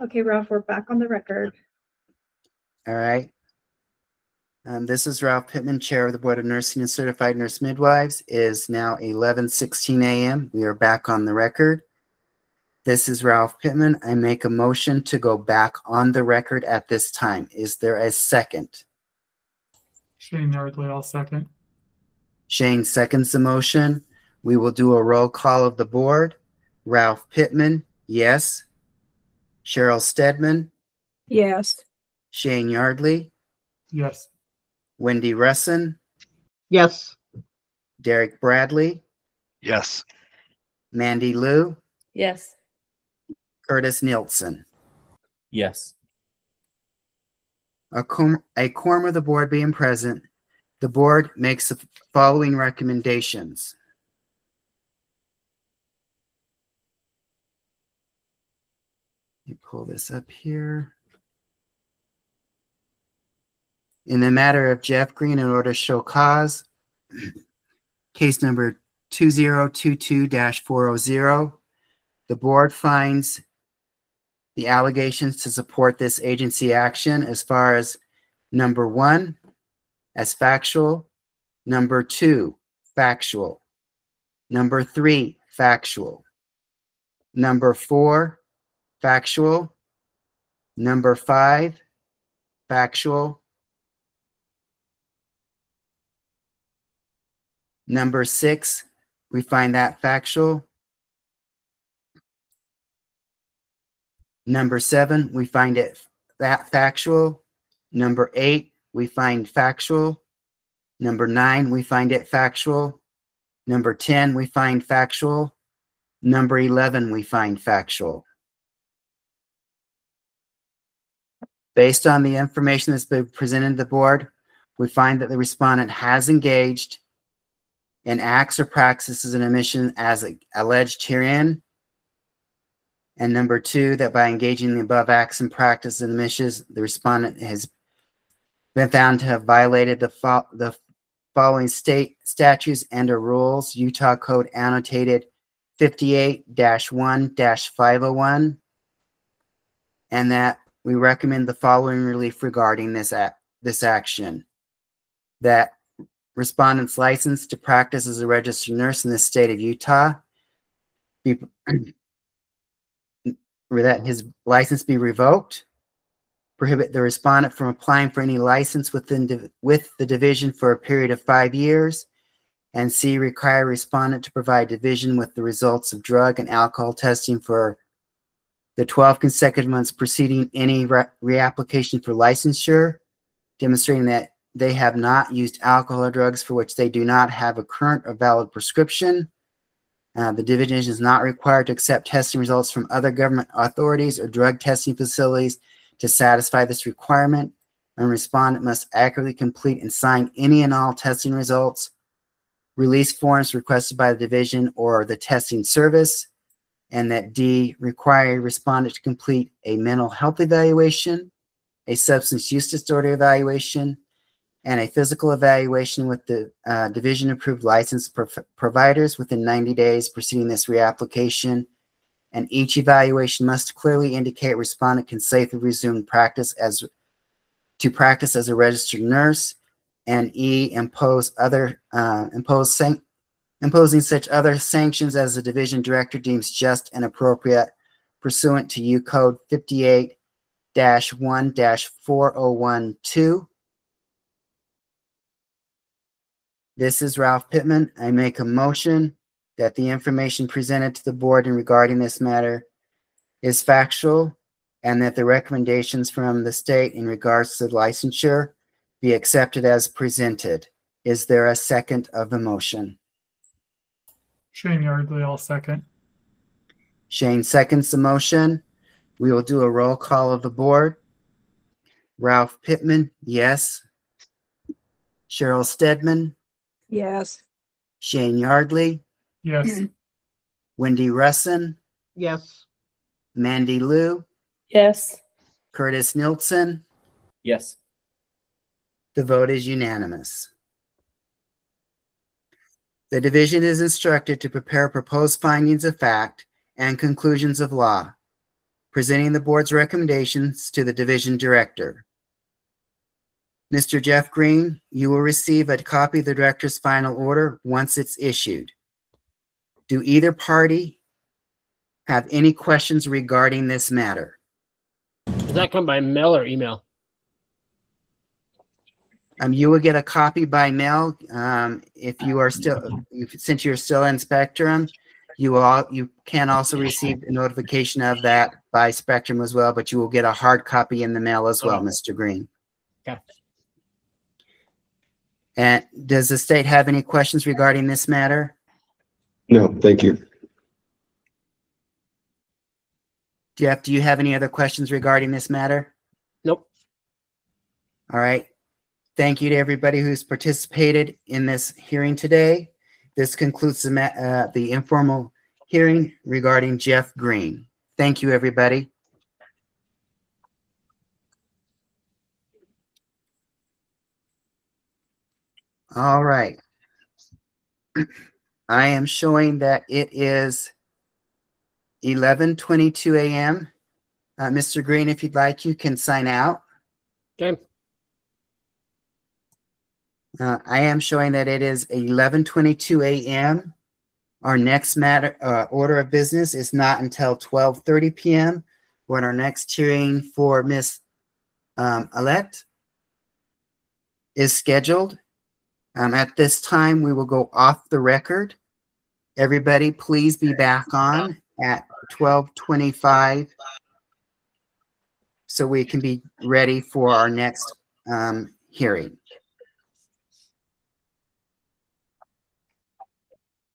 Okay, Ralph, we're back on the record. All right. This is Ralph Pittman, Chair of the Board of Nursing and Certified Nurse Midwives. It is now 11:16 a.m. We are back on the record. This is Ralph Pittman. I make a motion to go back on the record at this time. Is there a second? Shane Yardley, I'll second. Shane seconds the motion. We will do a roll call of the board. Ralph Pittman, yes. Cheryl Stedman, Yes. Shane Yardley, Yes. Wendy Russin, Yes. Derek Bradley, Yes. Mandy Liu, Yes. Curtis Nielsen. Yes. A quorum of the board being present, the board makes the following recommendations. Let me pull this up here. In the matter of Jeff Green, in order to show cause, case number 2022-400, the board finds the allegations to support this agency action as far as number 1, as factual, number 2, factual, number 3, factual, number 4, factual, number 5, factual, number 6, we find that factual. Number 7, we find it factual. Number 8, we find factual. Number 9, we find it factual. Number 10, we find factual. Number 11, we find factual. Based on the information that's been presented to the board, we find that the respondent has engaged in acts or practices and omission as alleged herein. And number 2, that by engaging in the above acts and practices and omissions, the respondent has been found to have violated the following state statutes and or rules: Utah Code annotated 58-1-501, and that we recommend the following relief regarding this action: that respondent's license to practice as a registered nurse in the state of Utah that his license be revoked, prohibit the respondent from applying for any license with the division for a period of 5 years, and C, require respondent to provide division with the results of drug and alcohol testing for the 12 consecutive months preceding any reapplication for licensure, demonstrating that they have not used alcohol or drugs for which they do not have a current or valid prescription. The division is not required to accept testing results from other government authorities or drug testing facilities to satisfy this requirement, and respondent must accurately complete and sign any and all testing results, release forms requested by the division or the testing service, and that D, require respondent to complete a mental health evaluation, a substance use disorder evaluation, and a physical evaluation with the division-approved licensed providers within 90 days preceding this reapplication. And each evaluation must clearly indicate respondent can safely resume practice as a registered nurse. And E, imposing such other sanctions as the division director deems just and appropriate pursuant to U Code 58-1-4012. This is Ralph Pittman. I make a motion that the information presented to the board in regarding this matter is factual, and that the recommendations from the state in regards to licensure be accepted as presented. Is there a second of the motion? Shane Yardley, I'll second. Shane seconds the motion. We will do a roll call of the board. Ralph Pittman, yes. Cheryl Stedman, Yes. Shane Yardley, Yes. Wendy Russin, Yes. Mandy Liu, Yes. Curtis Nielsen. Yes. The vote is unanimous. The division is instructed to prepare proposed findings of fact and conclusions of law. presenting the board's recommendations to the division director. Mr. Jeff Green, you will receive a copy of the director's final order once it's issued. Do either party have any questions regarding this matter? Does that come by mail or email? You will get a copy by mail. If you are since you're still in Spectrum, you can also receive a notification of that by Spectrum as well, but you will get a hard copy in the mail as well, Mr. Green. Okay. And does the state have any questions regarding this matter? No, thank you. Jeff, do you have any other questions regarding this matter? Nope. All right. Thank you to everybody who's participated in this hearing today. This concludes the informal hearing regarding Jeff Green. Thank you, everybody. All right. I am showing that it is 11:22 a.m. Mr. Green, if you'd like, you can sign out. Okay. I am showing that it is 11:22 a.m. Our next order of business is not until 12:30 p.m. when our next hearing for Miss Alette is scheduled. At this time, we will go off the record. Everybody, please be back on at 12:25 so we can be ready for our next hearing.